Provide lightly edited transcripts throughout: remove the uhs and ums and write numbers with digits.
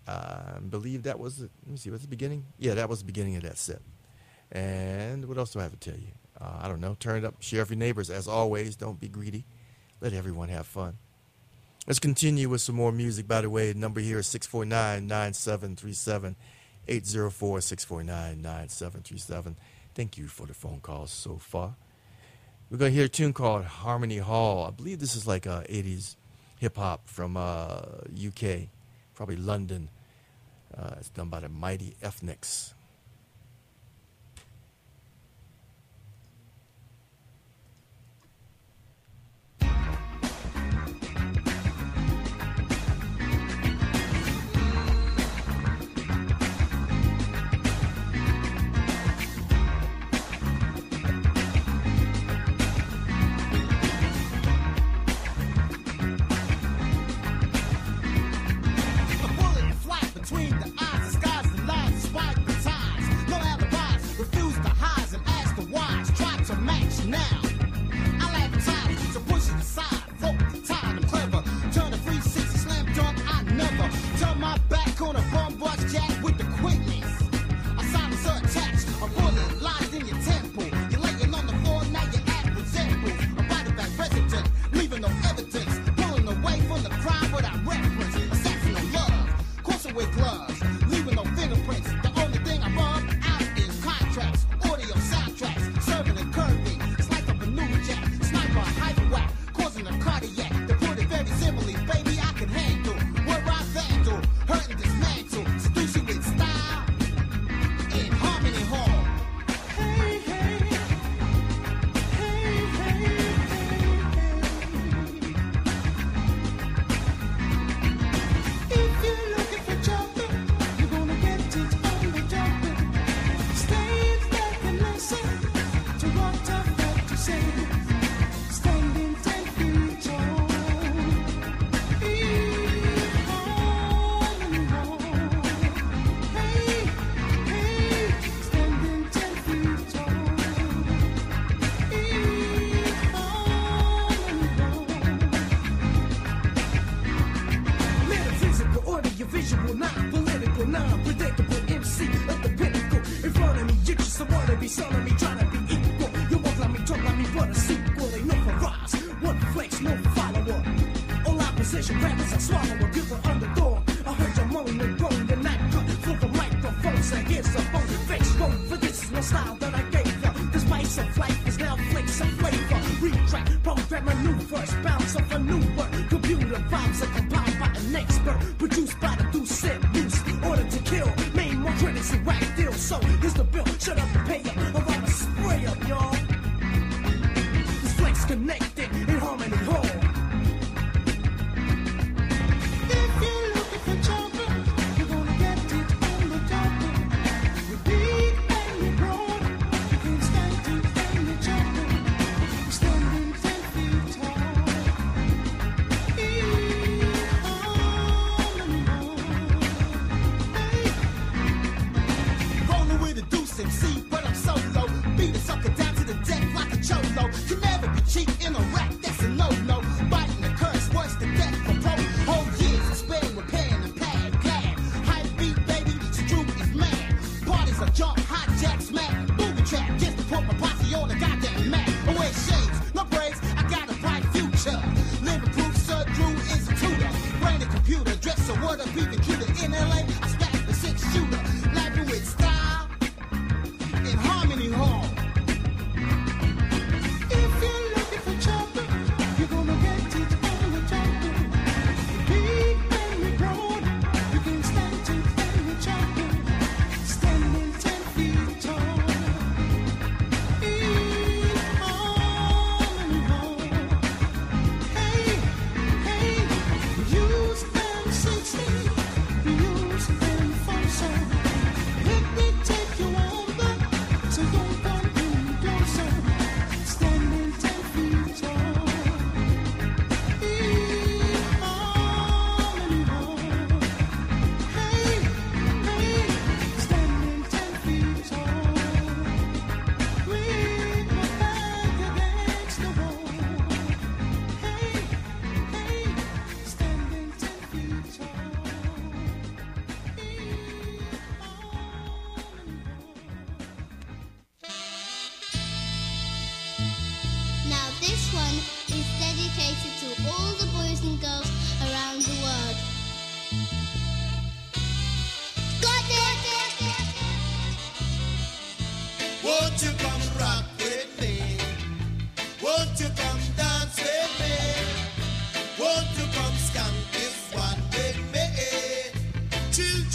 I believe that was, let me see, was the beginning? Yeah, that was the beginning of that set. And what else do I have to tell you? I don't know. Turn it up. Share with your neighbors. As always, don't be greedy. Let everyone have fun. Let's continue with some more music. By the way, the number here is 649-9737, 804-649-9737. Thank you for the phone calls so far. We're going to hear a tune called Harmony Hall. I believe this is like 80s hip-hop from UK, probably London. It's done by the Mighty Ethnics.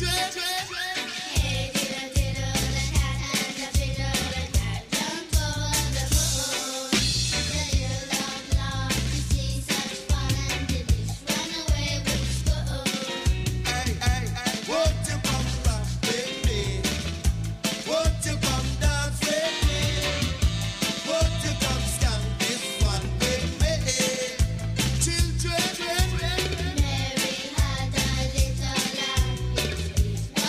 Hey, diddle, diddle, the cat and the fiddle, the cat jumped over the moon. The little dog loved to see such fun, and the dish ran away with the spoon. Hey, hey, hey, won't you come rock with me? Won't you come dance with me? Won't you come skank this one with me? Children, Mary had a little lamb, its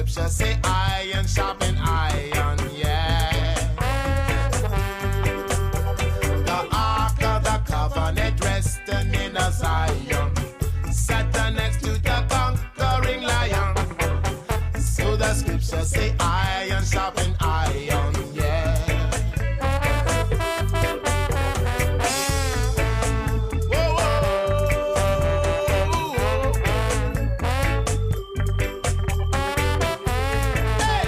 scripture say iron sharpen iron, yeah. The ark of the covenant resting in a Zion, Satan next to the conquering lion. So the scripture say iron sharpen iron, yeah. Whoa, whoa. Hey.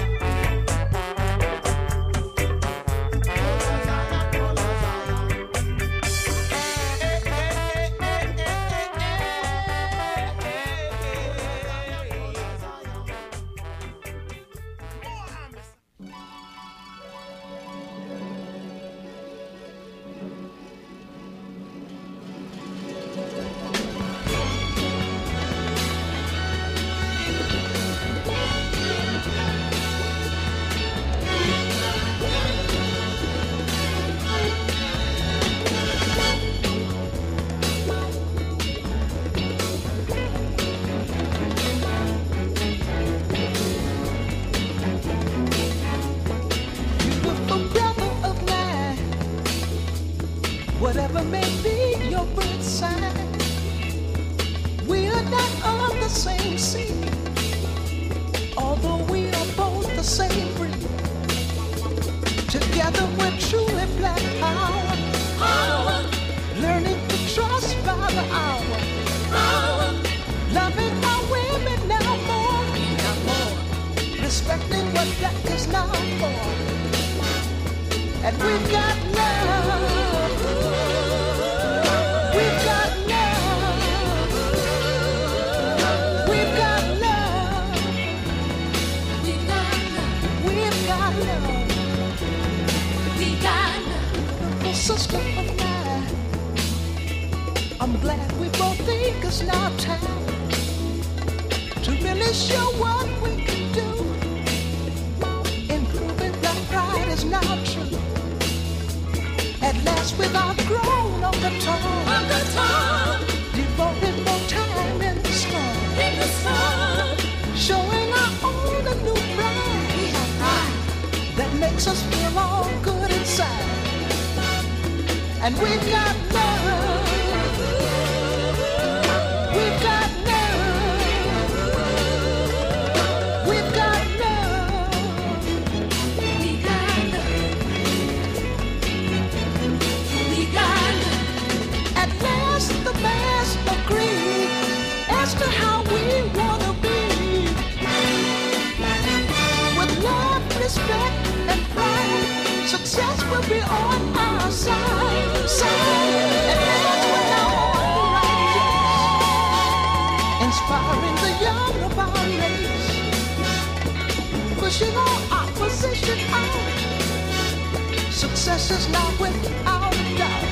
Beautiful brother of mine, whatever may be your birth sign, we are not of the same seed, although we are both the same breed. Together we're truly black power, learning to trust by the hour, loving our women now more, respecting what black is now for. And we've got love. We've got love. We've got love. We've got love. We've got love. We got love. Beautiful sister of mine, I'm glad we both think it's now time to really show what we can do. Improving black pride is now true. At last we've outgrown on the tongue, devoting more time in the storm, showing our own a new pride that makes us feel all good inside. And we've got love. We've got love. We've got love. We got love. We got love. At last the mass agree as to how we wanna be. With love, respect, and pride, success will be on our side. And that's what I want to write. Inspiring the young of our race, pushing all opposition out. Success is now without a doubt.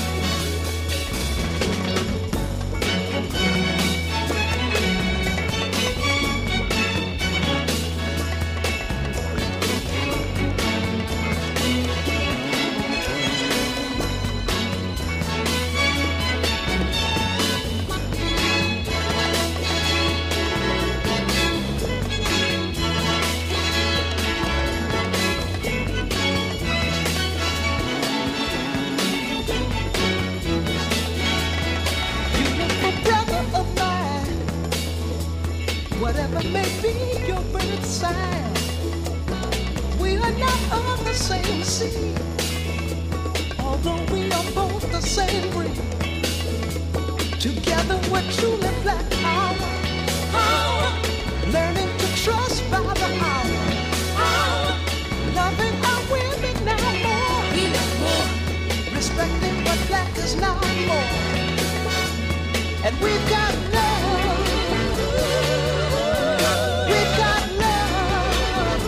Beautiful brother of mine, whatever may be your birth sign, we are not of the same seed, although we are both the same breed. Together we're truly black power, learning to trust by the hour, loving our women now more, respecting what black is now more. And we've got love. We've got love.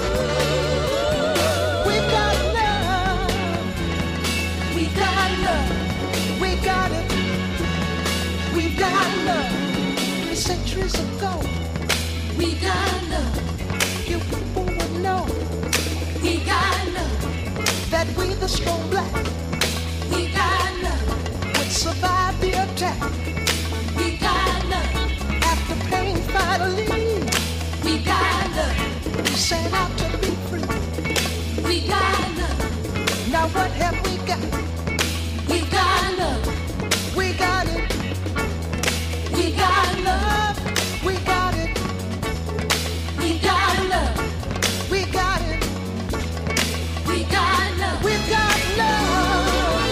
We've got love. We got love. We got it. We've got love. 3 centuries ago, We got love. you people would know We got love. that we the strong black We got love. would survive the attack. We got love. After pain finally, We got love. set out to be free. We got love. Now what have we got? We got love. We got it. We got love. We got it. We got love. We got it. We got love. We got love.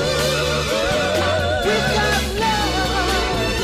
We got love.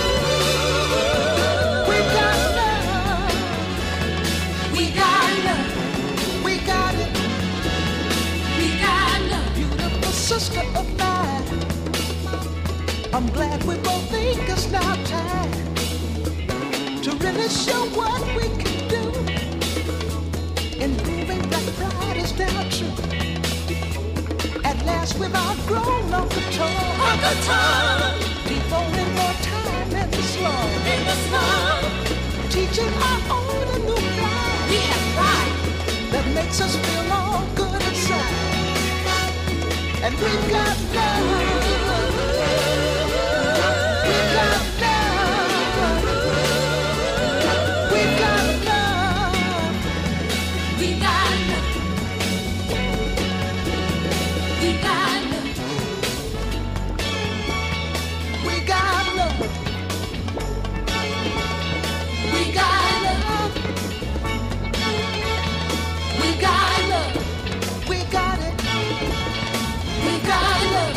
We got love. We got love. We got it. We got love. Beautiful sister of mine. I'm glad we both think it's now time to really show what we can do in proving that pride is now true. At last we've outgrown Uncle Tom. Uncle Tom. Devoting more time in the slum. In the slum. Teaching our own a new pride. We have pride. That makes us feel all good inside. And we got love. We got love. We got love. We got love. We got love. We got love. We got love. We got love. We got it. We got love.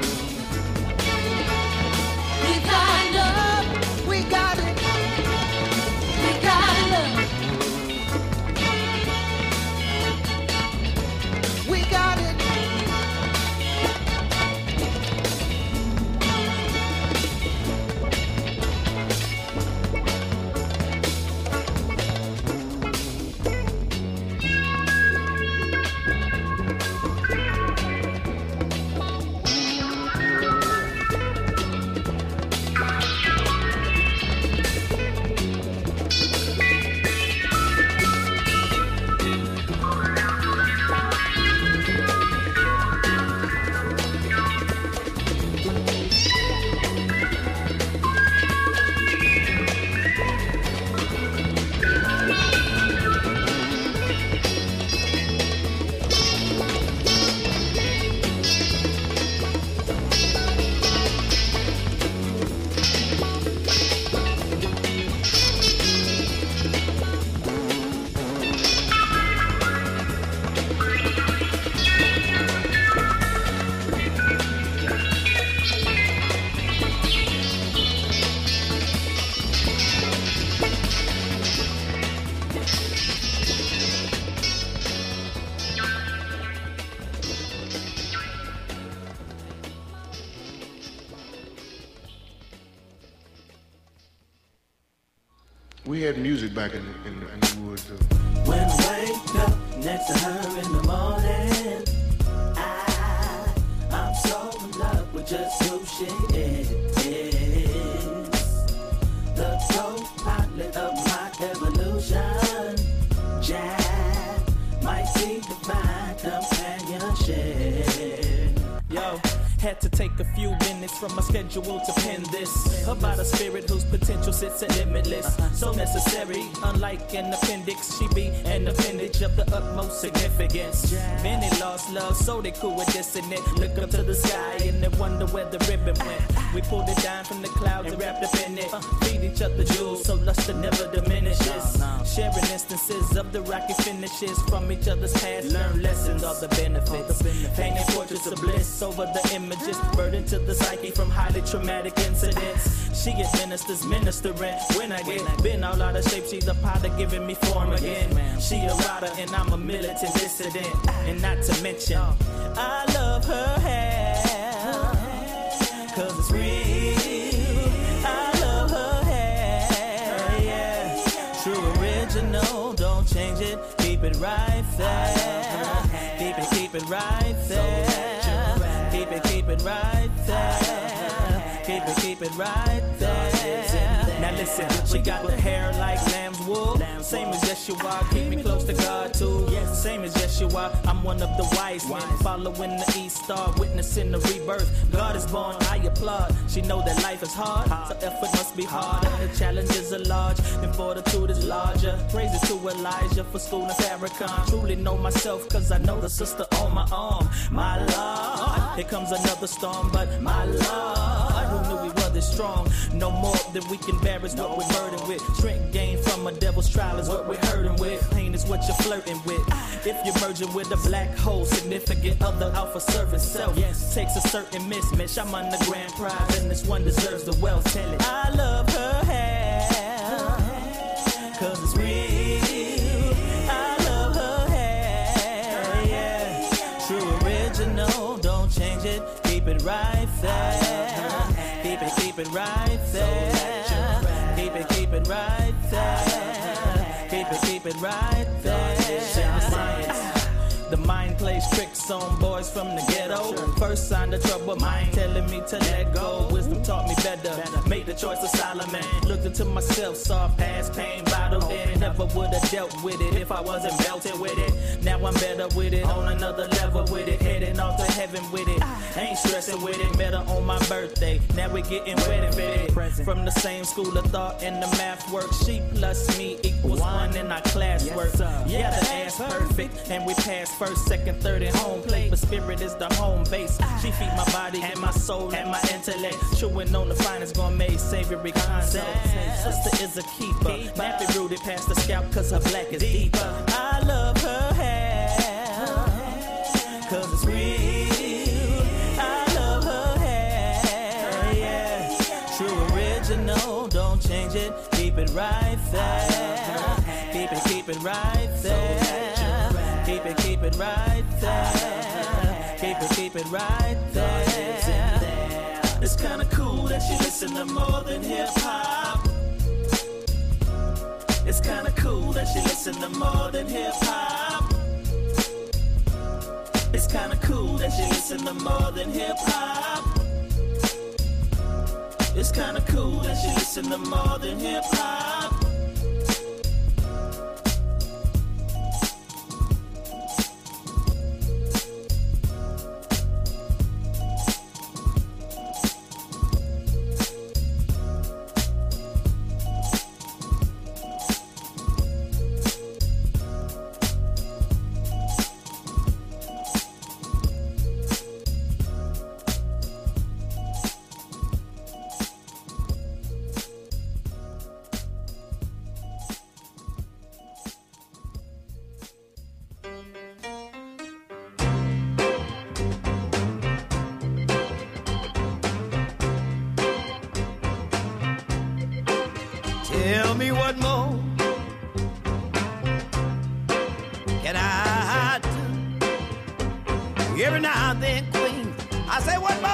We got love. We got it. We got love. We got it. We had music back in the woods. When I wake up next to her in the morning, I'm so in love with just who she is. The co-pilot of my evolution. Jack might see divine companionship. Yo, had to take a few minutes from my schedule to pen this about a spirit whose potential sits at limitless. So necessary, unlike an appendix, she be an appendage of the utmost significance. Many lost love, so they cool with dissonant. Look up to the sky and they wonder where the ribbon went. We pulled it down from the clouds and wrapped up in it. Feed each other jewels, so luster never diminishes. Sharing instances of the rocky finishes from each other's past. Learn lessons of the benefits. Painting portraits of bliss over the images. Burden to the psyche from highly traumatic incidents. She administers ministering. When I get been all out of shape, she's a potter giving me form again. She a rider and I'm a militant dissident. And not to mention, I love her hair, cause it's real. I love her hair, yeah. True original, don't change it. Keep it right there. Keep it right there. Keep it right there. Keep it right there. Now Listen, she got the hair like lamb's wool. Same as Yeshua, keep me close to God too. Same as Yeshua, I'm one of the wise men, following the East Star, witnessing the rebirth. God is born, I applaud. She know that life is hard, so effort must be harder. The challenges are large, and fortitude is larger. Praises to Elijah for schooling Farrakhan. Truly know myself, cause I know the sister on my arm. My Lord, here comes another storm, but my Lord, who knew we were this strong? No more than we can bear is what we're burdened with. Strength gained from a devil's trial is what we're hurting with. Pain is what you're flirting with. If you're merging with a black hole, significant other out for serving self. Takes a certain mismatch. I'm on the grand prize, and this one deserves the wealth. Tell it. I love her hair, cause it's real. I love her hair, yeah. True original, don't change it. Keep it right there. Keep it right there. Keep it right there. Keep it right there. The mind plays tricks on boys from the ghetto. First sign of trouble, mind telling me to let go. Wisdom taught me better, made the choice of Solomon. Looked into myself, saw past pain bottled in. Never would have dealt with it if I wasn't belted with it. Now I'm better with it, on another level with it. Heading off to heaven with it, ain't stressing with it. Better on my birthday, now we're getting wedding fitted. From the same school of thought and the math work. She plus me equals one in our classwork. Yeah, the ass perfect, and we pass first, second, third, and home plate. But spirit is the home base. She feed my body and my soul and my intellect. Chewing on the finest gourmet savory concept. Sister is a keeper, nappy rooted past the scalp, cause her black is deeper. I love her hair, cause it's real. I love her hair, yeah. True original, don't change it. Keep it right there. Keep it right there. Keep it right there. Keep it right there. It's kinda cool that you listen to more than hip hop. It's kinda cool that you listen to more than hip hop. It's kinda cool that you listen to more than hip hop. It's kinda cool that you listen to more than hip hop. Tell me what more can I do? Every now and then, Queen, I say what more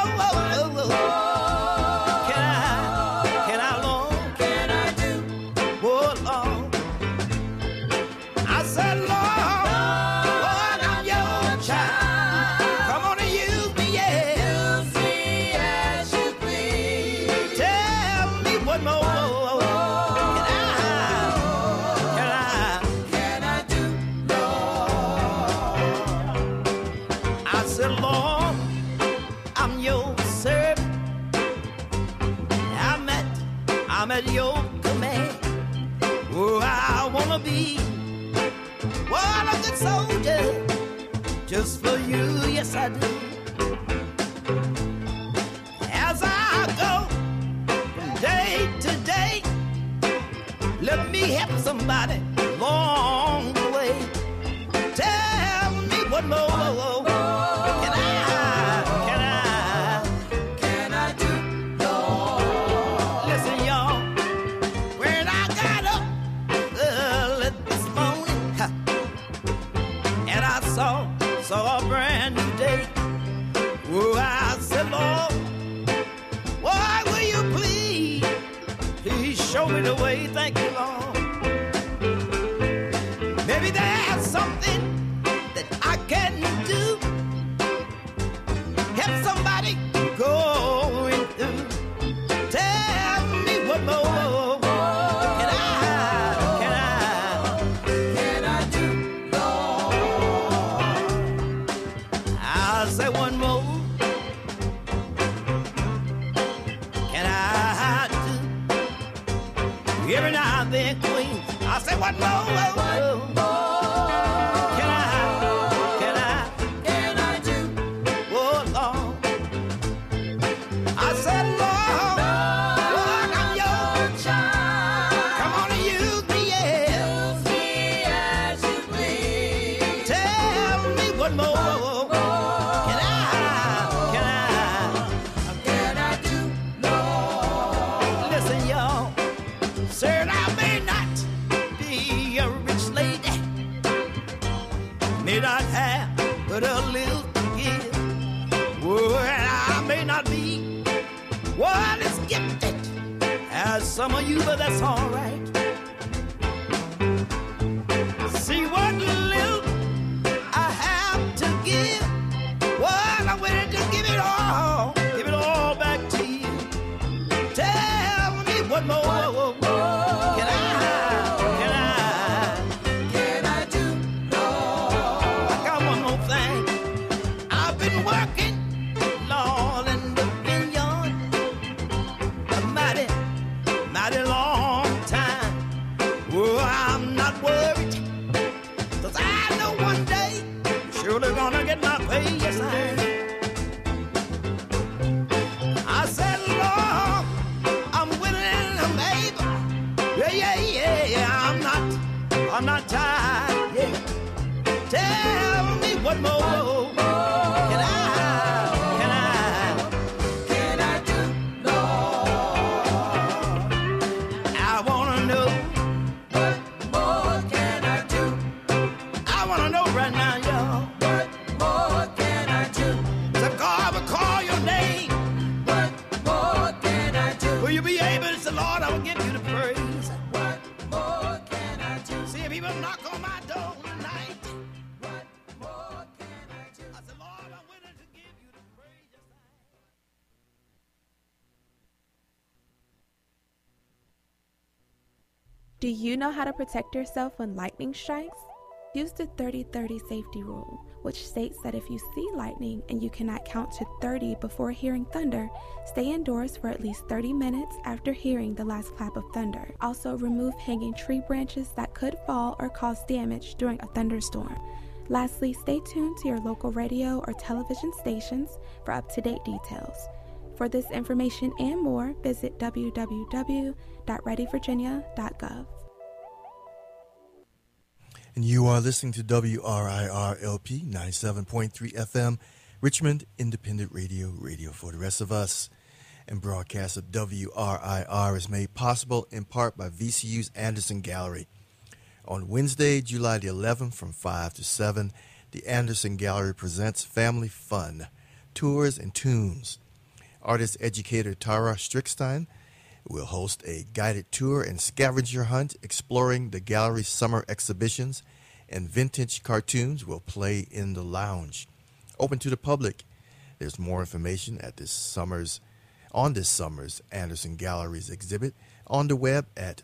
can I, Lord, can I do? Oh, Lord, I said, Lord, I'm your child. Come on and use me, yeah. Use me as you please. Tell me what more. I'm at your command. Oh, I wanna be, well, a good soldier, just for you, yes I do. As I go from day to day, let me help somebody along the way. Tell me what more can I do? Listen, y'all, when I got up early this morning, and I saw a brand new day. Oh, I said, Lord, why will you please show me the way? Thank you, Lord. Maybe there's something that I can do. Help somebody going through. Tell me what more may not have but a little to give. Oh, and I may not be what is gifted as some of you, but that's all right. See what little I have to give. Well, I'm willing to give it all back to you. Tell me what more can I do? I got one more thing. I've been working, Lord, in the vineyard a mighty long time. Oh, I'm not worried, 'cause I know one day I'm surely gonna get my pay. Yes, I am. I said, Lord, I'm willing, I'm able. Yeah, I'm not tired. Yeah. Tell me what more can I do, Lord? I wanna know what more can I do? I wanna know right now, y'all. What more can I do? So God will call your name. What more can I do? Will you be able to say, Lord, I will give you the praise. What more can I do? See if people knock on my door tonight. What more can I do? I said, Lord, I'm willing to give you the praise. Yes, I am. Do you know how to protect yourself when lightning strikes? Use the 30-30 safety rule, which states that if you see lightning and you cannot count to 30 before hearing thunder, stay indoors for at least 30 minutes after hearing the last clap of thunder. Also, remove hanging tree branches that could fall or cause damage during a thunderstorm. Lastly, stay tuned to your local radio or television stations for up-to-date details. For this information and more, visit www.readyvirginia.gov. And you are listening to WRIR-LP 97.3 FM, Richmond Independent Radio, radio for the rest of us. And broadcast of WRIR is made possible in part by VCU's Anderson Gallery. On Wednesday, July the 11th from 5 to 7, the Anderson Gallery presents Family Fun, Tours and Tunes. Artist-educator Tara Strickstein will host a guided tour and scavenger hunt exploring the gallery's summer exhibitions, and vintage cartoons will play in the lounge. Open to the public. There's more information at this summer's Anderson Gallery's exhibit on the web at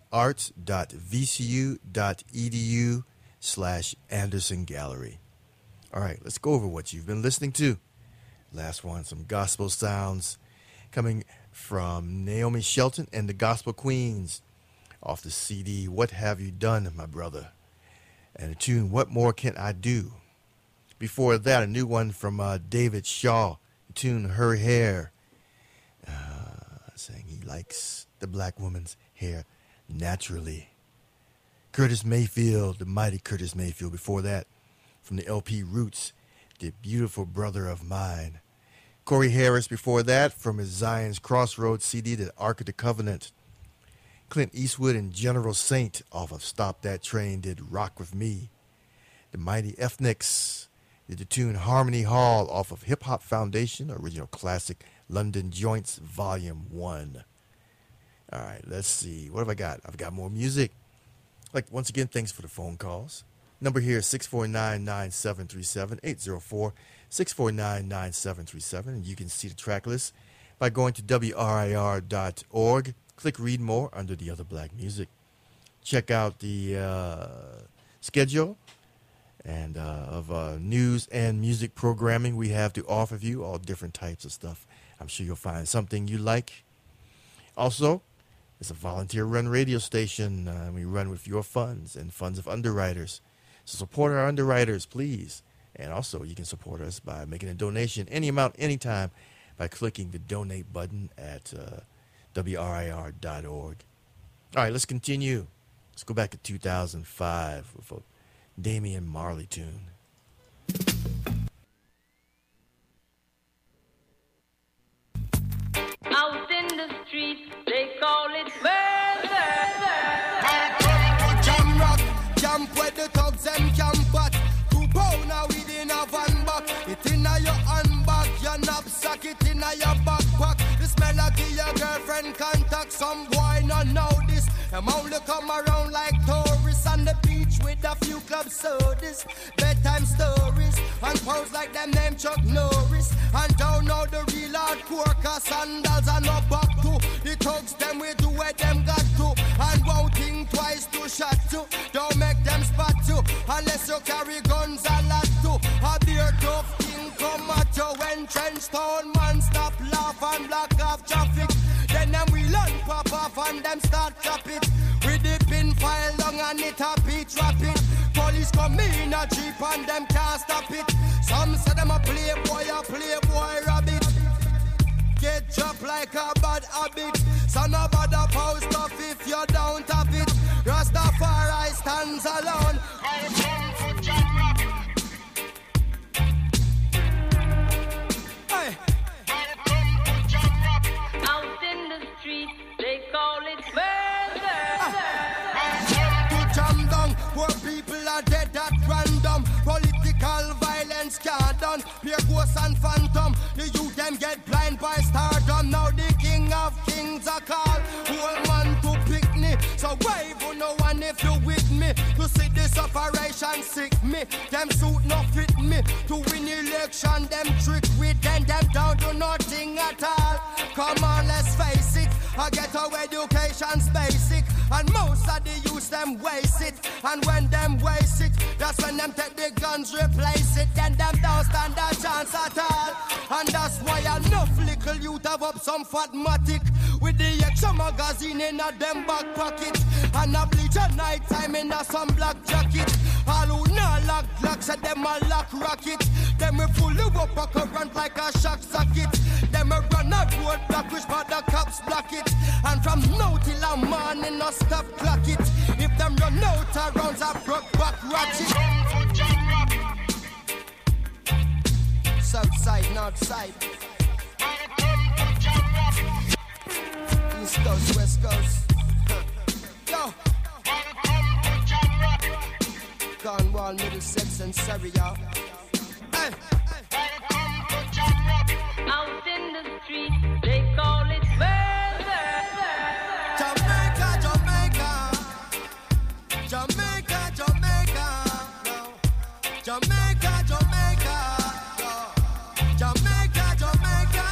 arts.vcu.edu/Anderson Gallery. All right, let's go over what you've been listening to. Last one, some gospel sounds coming from Naomi Shelton and the Gospel Queens off the CD, What Have You Done, My Brother? And the tune, What More Can I Do? Before that, a new one from David Shaw, the tune, Her Hair, saying he likes the black woman's hair naturally. Curtis Mayfield, the mighty Curtis Mayfield. Before that, from the LP Roots, The Beautiful Brother of Mine. Corey Harris before that, from his Zion's Crossroads CD, The Ark of the Covenant. Clint Eastwood and General Saint off of Stop That Train did Rock With Me. The Mighty Ethnics did the tune Harmony Hall off of Hip Hop Foundation, original classic London Joints Volume 1. All right, let's see. What have I got? I've got more music. Like, once again, thanks for the phone calls. Number here is 649-9737, 804-649-9737. And you can see the track list by going to WRIR.org. Click Read More under the Other Black Music. Check out the schedule and of news and music programming we have to offer you, all different types of stuff. I'm sure you'll find something you like. Also, it's a volunteer-run radio station. We run with your funds and funds of underwriters. So support our underwriters, please. And also, you can support us by making a donation, any amount, anytime, by clicking the donate button at WRIR.org. All right, let's continue. Let's go back to 2005 with a Damian Marley tune. Out in the streets, they call it murder. Jam rock, jump where the thugs and camp at. 2 pound now your backpack. This melody your girlfriend contact. Some boy not know this. Them only come around like tourists on the beach with a few club sodas, bedtime stories, and pose like them name Chuck Norris. And don't know the real hardcore, cause sandals are not back to. The thugs them we do what them got to. And won't think twice to shot to. Don't make them spot you, unless you carry guns a lot to. A beer tough king come at you when trench town man stop laugh and block off traffic. Then them we learn pop off and them start clap it. We dip in file long and it a beat rapid. Police come in a jeep and them can't stop it. Some say them a playboy rabbit. Get dropped like a bad habit. So no bother post off if you don't have it. Rastafari stands alone. Hey. Out in the street, they call it murder. To jam down, where people are dead at random. Political violence can't done. Pure ghosts and phantom. The youth them get blind by stardom. Now the king of kings are called. Whole man to pick me. So wave on no one if you with me. To see this operation sick me. Them suit no fit me. To win election, them trick with them down to nothing at all. Come on, let's face it. I get our education's basic. And most of the youth them waste it. And when them waste it, that's when them take the guns, replace it. Then them don't stand a chance at all. And that's why enough little youth have up some fatmatic with the extra magazine in a them back pocket. And a bleach at night time in a some black jacket. All who not lock glocks at them a lock rocket. Them we full of up a current like a shock socket. Them we run a road block which but the cops block it. And from now till a morning no stop clock it. If them run out of rounds a broke back ratchet. South side, north side. East coast, west coast. Yo. Cornwall, Middlesex and Surrey, y'all. Hey. Out in the street, they call it murder. Jamaica, Jamaica. Jamaica, Jamaica. No. Jamaica, Jamaica. No. Jamaica, Jamaica.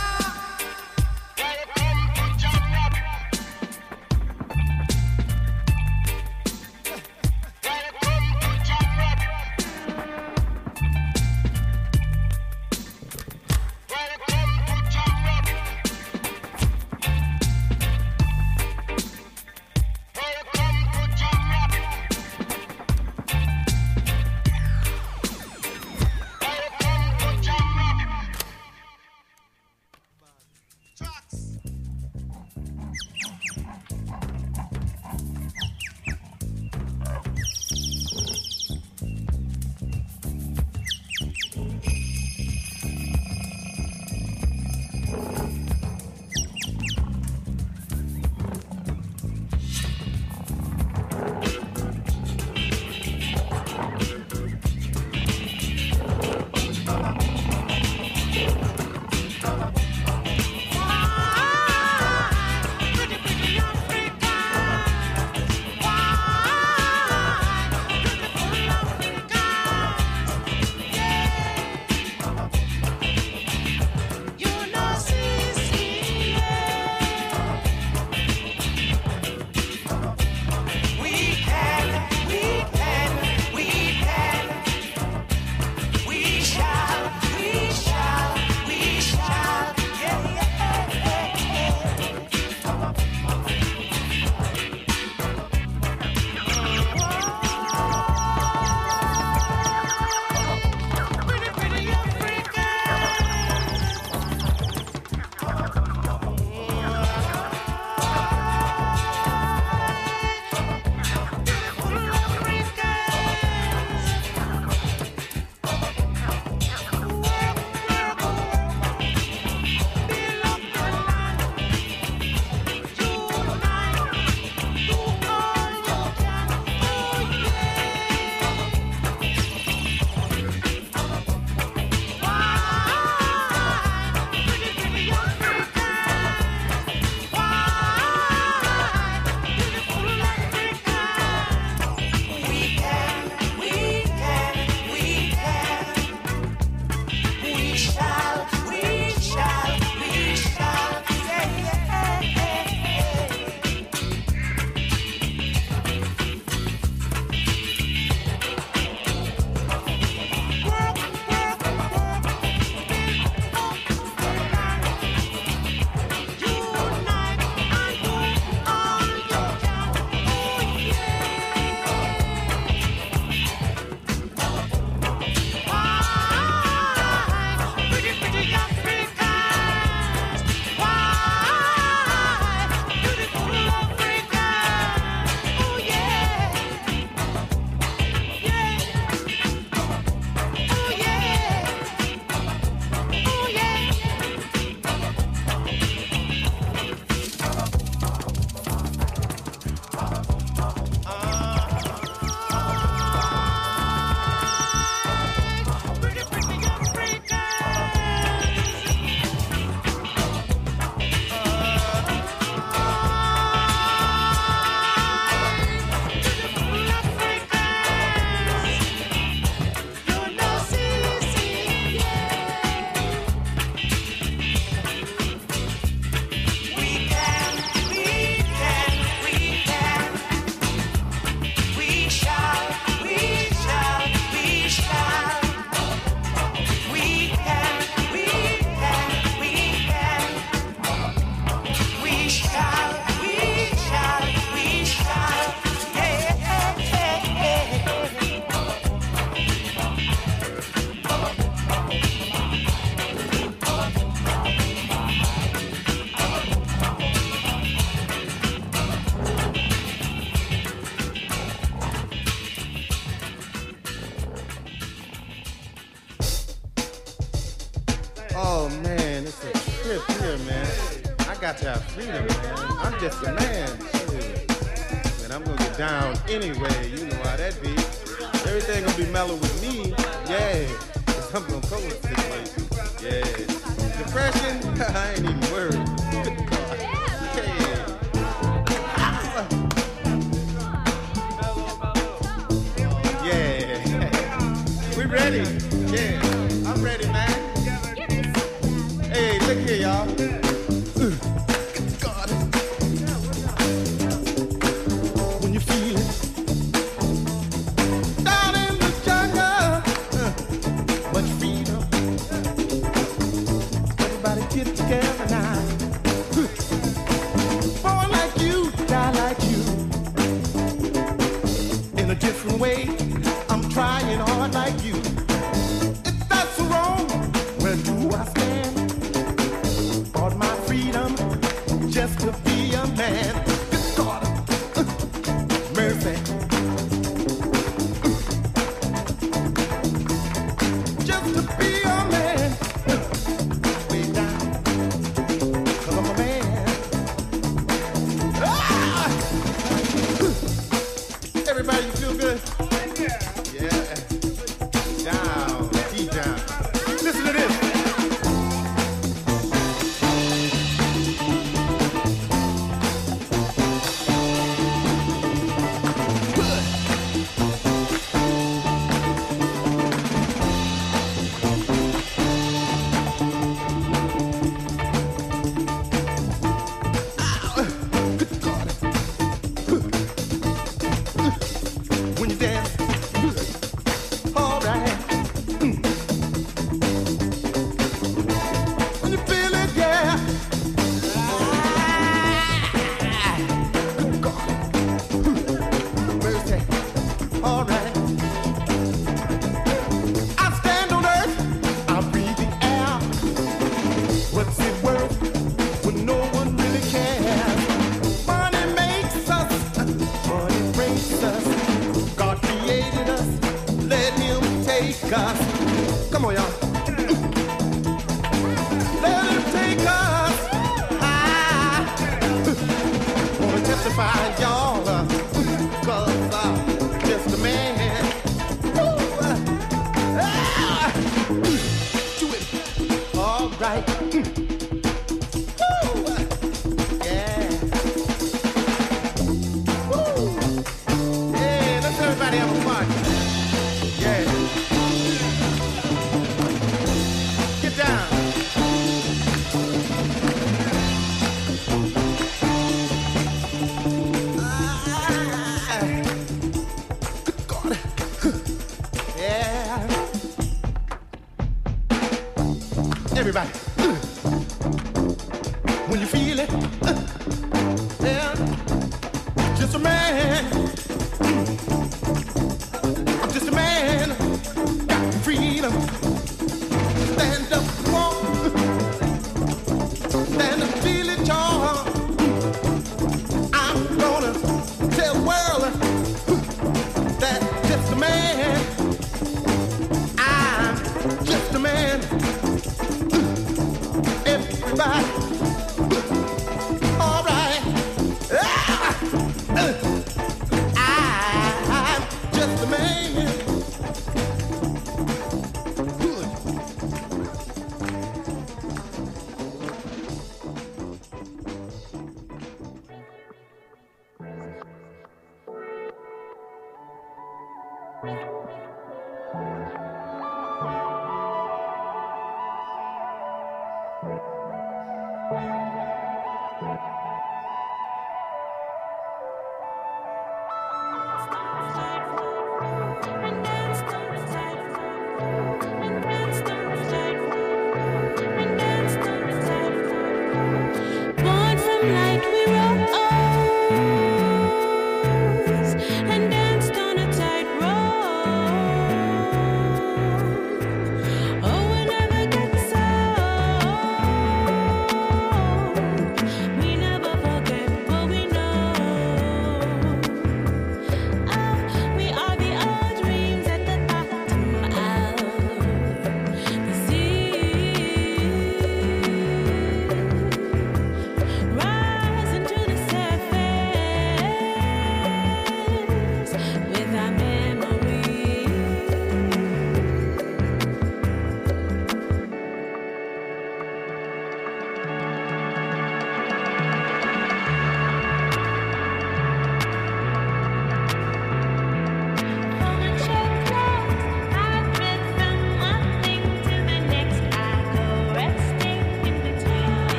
Oh man, it's a trip here, man. I got to have freedom, man. I'm just a man. Shit. And I'm gonna get down anyway. You know how that be. Everything gonna be mellow with me. Yeah. 'Cause I'm gonna cope with the situation. Yeah. Depression? I ain't even worried. Yeah. We ready? Yeah. I'm ready, man. Hey, look here, y'all. God. When you feel it down in the jungle, much freedom. Everybody get together now. Born like you, die like you. In a different way, I'm trying hard like you. If that's wrong, where do I stand? On my freedom, just to be a man. Good God, mercy. Just to be a man. Way down, 'cause I'm a man. Ah! Everybody, you feel good? Yeah. Down, deep down. Listen to this. When you dance, all right. When you feel it, yeah. Good God, mercy, all right. I stand on earth, I breathe the air. What's it worth when no one really cares? Money makes us, money breaks us. God created us, let him take us. Come on, y'all. Let him take us. I wanna testify, y'all, 'cause I'm just a man. Do it. All right. Yeah. Yeah, let's everybody have a party. Yeah. Get down. Good God. Yeah. Everybody. When you feel it, yeah. Just a man. I'm just a man, got freedom. Stand up, walk. Stand up, feel it, y'all. I'm gonna tell the world that just a man. I'm just a man. Everybody, all right. I'm just a man. Good. Born from light we rose and danced on a tightrope.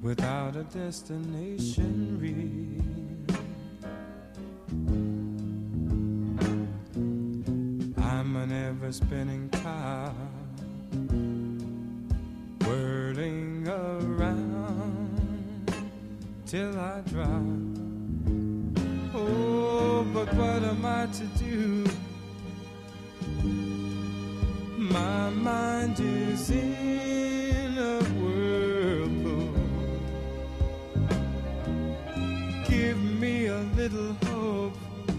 without a destination real. I'm an ever-spinning top, whirling around till I drop. Oh, but what am I to do? My mind is in a whirlpool. Give me a little hope.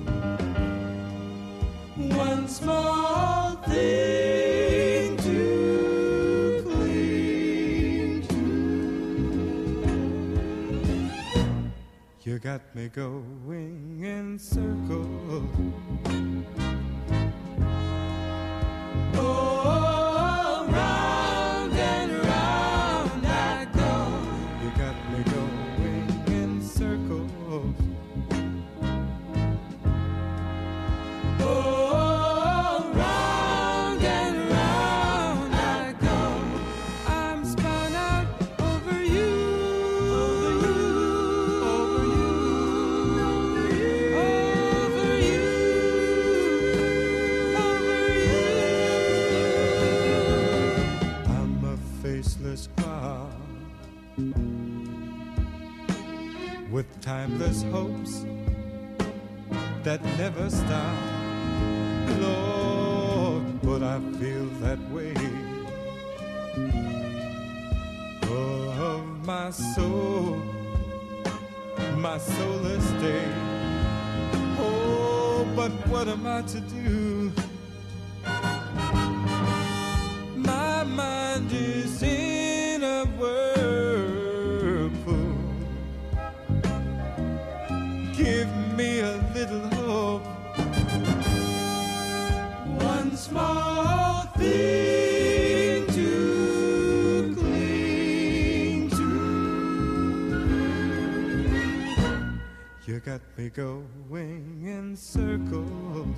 One small thing to cling to. You got me going in circles. Oh, round and round I go. You got me going in circles. Oh, round and round I go. I'm spun out over you, over you, over you, over you, over you. I'm a faceless cloud with timeless hopes that never stop. Lord, but I feel that way of my soulless state. Oh, but what am I to do? My mind is in a whirlpool. Give me a little hope. One small thing to cling to. You got me going in circles.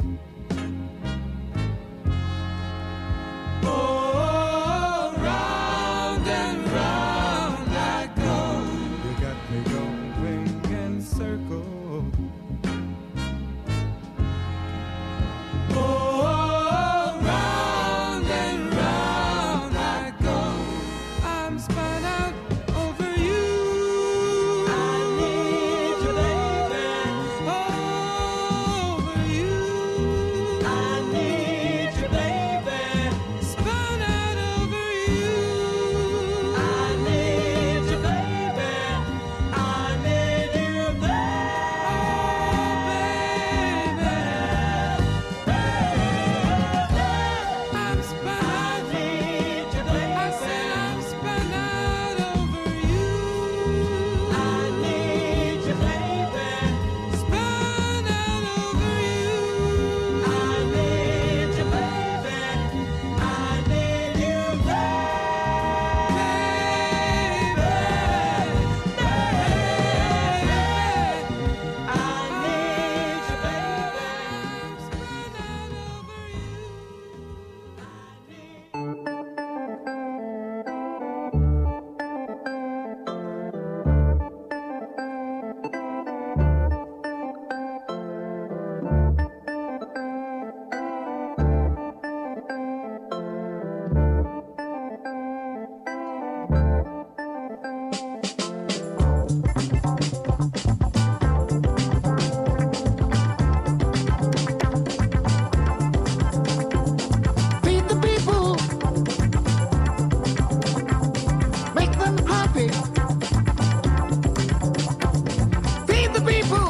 Oh, round and round I go. You got me going in circles. Oh, round and round I go. I'm spun out over you. I need you, baby. Over you. I need you, baby. Spun out over you. I need you, baby. I need you, I'm spun out. I said I'm spun out over you. I need you, baby. Spun out over you. I need you, baby. I need you, Feed the people, make them happy. Feed the people,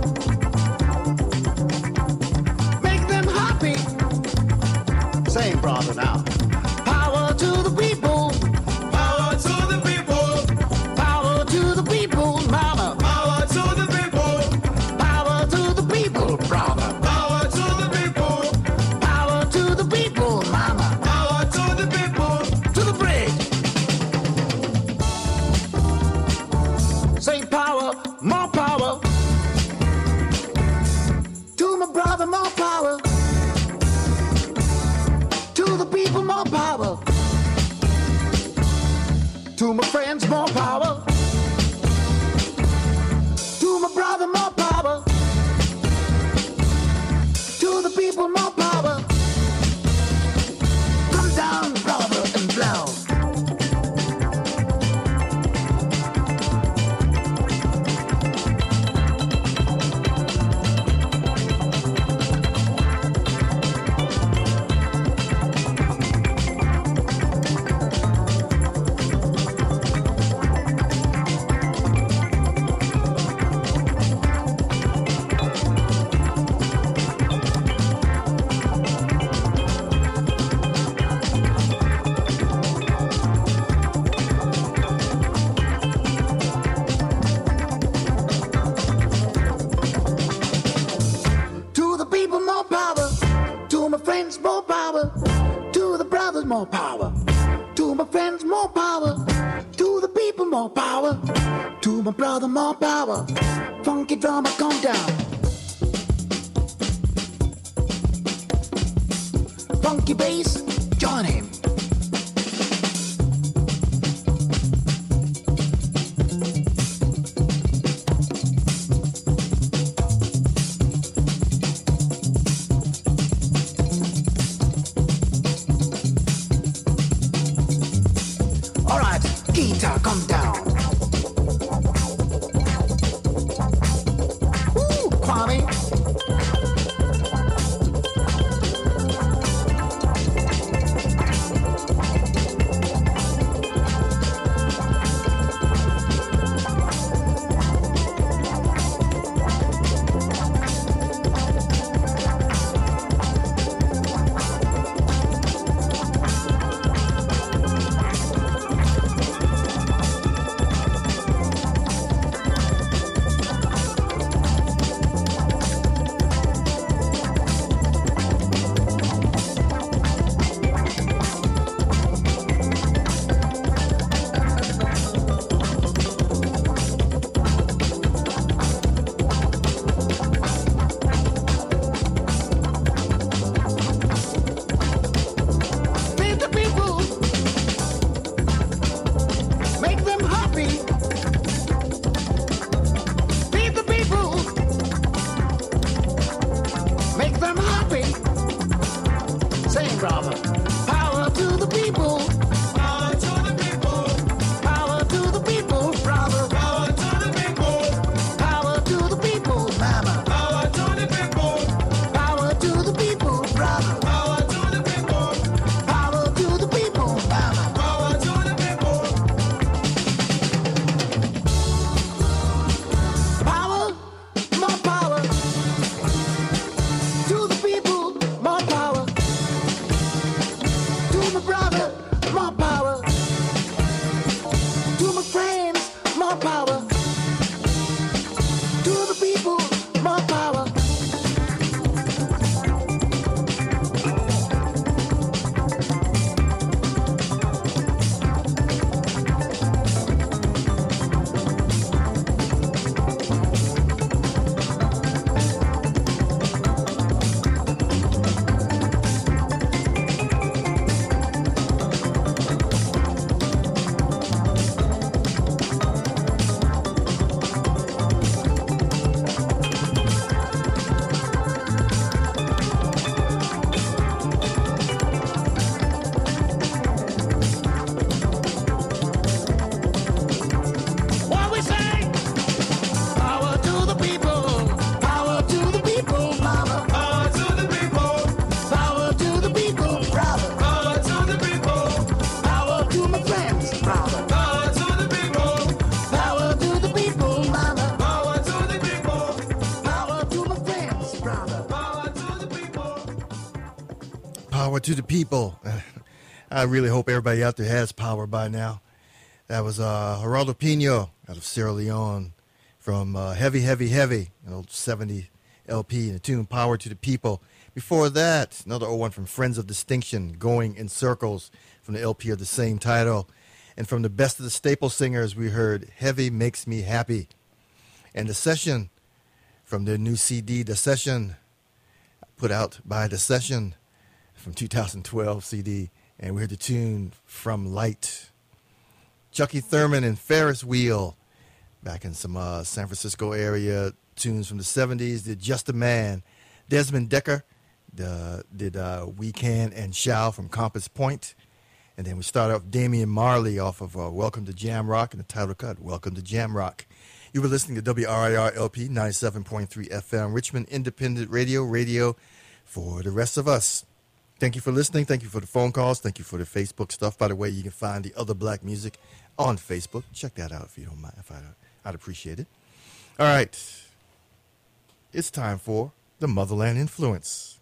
make them happy. Same brother now. Power to the people, power to the people, power to the people, mama. Power to the people, power to the people, brother. Power to the people, power to the people, mama. Power to the people, to the bridge. Say power, more power. To my brother, more power. To the people, more power. To my friends, more power. people more power. Come down, brother, and blow. To the people more power. To my friends more power. To the brothers more power. To my friends more power. To the people more power. To my brother more power. Funky drummer come down. Funky bass, join him. All right, guitar, come down. Woo, Kwame. Feed the people. Make them happy. Feed the people. Make them happy. Sing, brother. Power to the people. Power to the people. Power to the people, brother. Power to the people. Power to the people, mama. Power to the people. Power to the people, brother. Power to the people. Power to the people, mama. Power to the people. Power, more power. To the people, more power. To my brother, more power. To my friends, more power. To the people, more power. What we say? Power to the people. Power to the people, mama. Power to the people. Power to the people, brother. Power to the people. Power to my friends, brother. Power to the people. Power to the people, mama. Power to the people. Power to my friends, brother. Power to the people. Power to the people. I really hope everybody out there has power by now. That was Geraldo Pino out of Sierra Leone from Heavy, Heavy, Heavy, an old 70 LP, and the tune Power to the People. Before that, another old one from Friends of Distinction, Going in Circles, from the LP of the same title. And from the Best of the Staple Singers, we heard Heavy Makes Me Happy. And The Session, from their new CD, The Session, put out by The Session from 2012 CD. And we heard the tune From Light. Chucky Thurman and Ferris Wheel, back in some San Francisco area tunes from the 70s. Did Just a Man. Desmond Decker did We Can and Shall from Compass Point. And then we started off Damian Marley off of Welcome to Jam Rock and the title cut, Welcome to Jam Rock. You were listening to WRIR LP 97.3 FM, Richmond Independent Radio, radio for the rest of us. Thank you for listening. Thank you for the phone calls. Thank you for the Facebook stuff. By the way, you can find the other black music on Facebook. Check that out if you don't mind. I'd appreciate it. All right. It's time for the Motherland Influence.